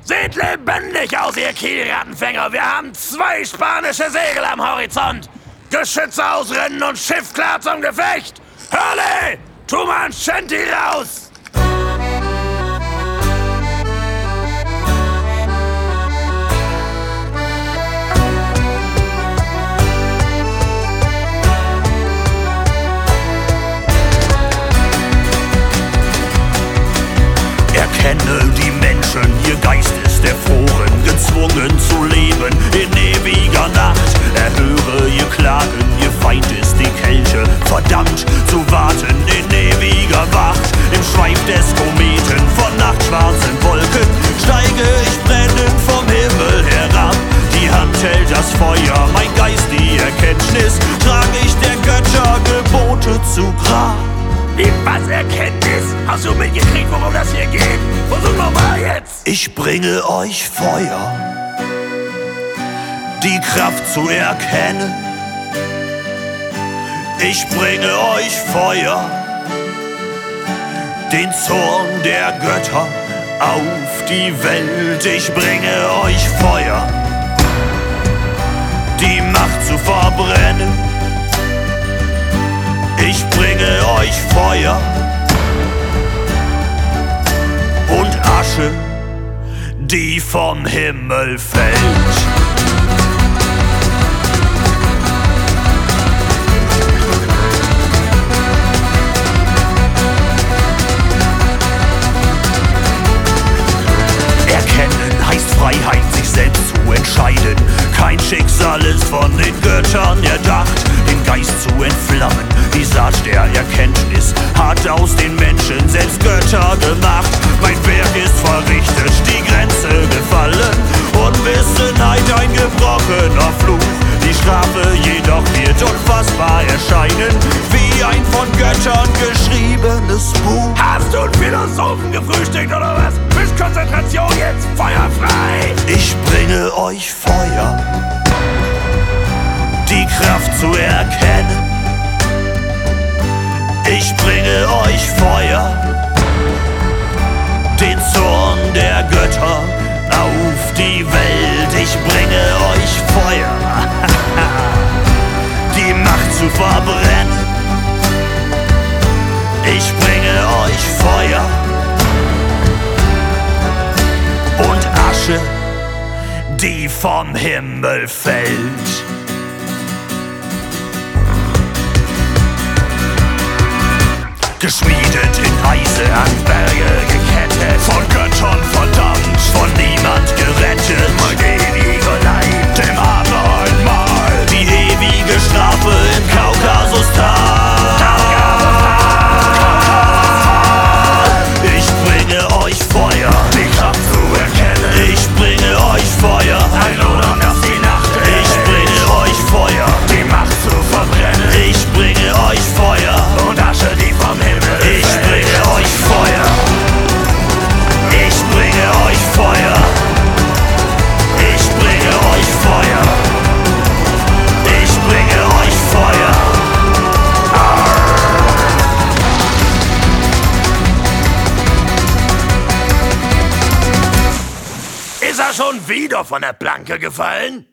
Seht lebendig aus, ihr Kielrattenfänger! Wir haben 2 spanische Segel am Horizont! Geschütze ausrennen und Schiff klar zum Gefecht! Hurley! Tu mal ein Shanty raus! Erkenne die Menschen, ihr Geist ist erfroren, gezwungen zu leben in ewiger Nacht. Erhöre ihr Klagen, ihr Feind ist die Kälte, verdammt zu warten in ewiger Wacht. Im Schweif des Kometen von nachtschwarzen Wolken steige ich brennend vom Himmel herab. Die Hand hält das Feuer, mein Geist die Erkenntnis, trag ich der Götter Gebote zu Grab. Wie was Erkenntnis? Hast du mitgekriegt, worum das hier geht? Versuch nochmal jetzt! Ich bringe euch Feuer, die Kraft zu erkennen. Ich bringe euch Feuer, den Zorn der Götter auf die Welt. Ich bringe euch Feuer, die Macht zu verbrennen. Ich bringe euch Feuer und Asche, die vom Himmel fällt. Erkennen heißt Freiheit, sich selbst zu entscheiden. Kein Schicksal ist von den Göttern erdacht, den Geist zu entflammen. Die Saat der Erkenntnis hat aus den Menschen selbst Götter gemacht. Mein Werk ist verrichtet, die Grenze gefallen. Unwissenheit ein gebrochener Fluch. Die Strafe jedoch wird unfassbar erscheinen, wie ein von Göttern geschriebenes Buch. Hast du einen Philosophen gefrühstückt oder was? Bist Konzentration jetzt feuerfrei! Ich bringe euch Feuer, die Kraft zu erkennen. Ich bringe euch Feuer, den Zorn der Götter auf die Welt. Ich bringe euch Feuer, die Macht zu verbrennen. Ich bringe euch Feuer und Asche, die vom Himmel fällt. Geschmiedet in Eise, an Berge gekettet, von Göttern verdammt, von niemand gerettet. Mein ewiger Leib, dem Adler einmal, die ewige Strafe im Kaukasustal. Ich bringe euch Feuer, die Kraft zu erkennen. Ich bringe euch Feuer, ein Odem, das die Nacht hält. Ich bringe euch Feuer, die Macht zu verbrennen. Ich bringe euch Feuer und Asche, die vom Himmel. Ich bringe euch Feuer. Ich bringe euch Feuer. Ich bringe euch Feuer. Ich bringe euch Feuer. Ist er schon wieder von der Planke gefallen?